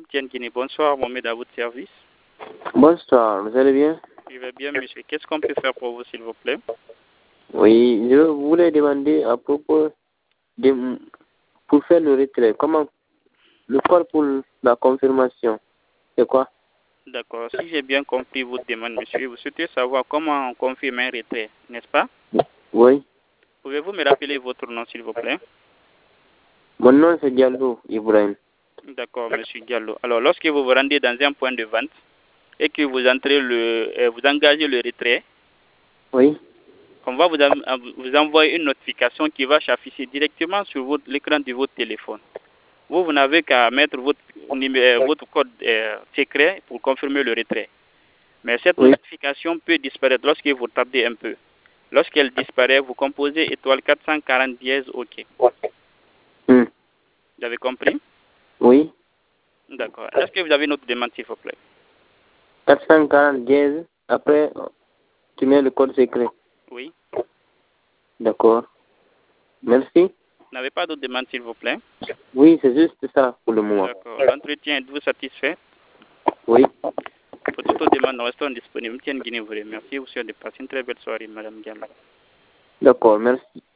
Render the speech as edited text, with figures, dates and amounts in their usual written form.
Tienne Guinée. Bonsoir, Mohamed, à votre service. Bonsoir, vous allez bien? Je vais bien, monsieur. Qu'est-ce qu'on peut faire pour vous, s'il vous plaît? Oui, je voulais demander à propos de, pour faire le retrait, comment le code pour la confirmation, c'est quoi? D'accord. Si j'ai bien compris votre demande, monsieur, vous souhaitez savoir comment on confirme un retrait, n'est-ce pas? Oui. Pouvez-vous me rappeler votre nom, s'il vous plaît? Mon nom c'est Diallo Ibrahim. D'accord, monsieur Diallo. Alors, lorsque vous vous rendez dans un point de vente et que vous entrez vous engagez le retrait, Oui. on va vous envoyer une notification qui va s'afficher directement sur l'écran de votre téléphone. Vous n'avez qu'à mettre votre code secret pour confirmer le retrait. Mais cette notification peut disparaître lorsque vous tardez un peu. Lorsqu'elle disparaît, vous composez étoile 440 dièse OK. Vous avez compris? Oui. D'accord. Est-ce que vous avez une autre demande, s'il vous plaît? 440 dièse, après tu mets le code secret. Oui. D'accord. Merci. Vous n'avez pas d'autres demandes, s'il vous plaît? Oui, c'est juste ça pour le moment. D'accord. L'entretien, êtes-vous satisfait? Oui. Pour toute autre demande, nous restons disponibles. Tiens, Guinée, vous remercie. Vous souhaitez de passer une très belle soirée, Madame Diallo. D'accord, merci.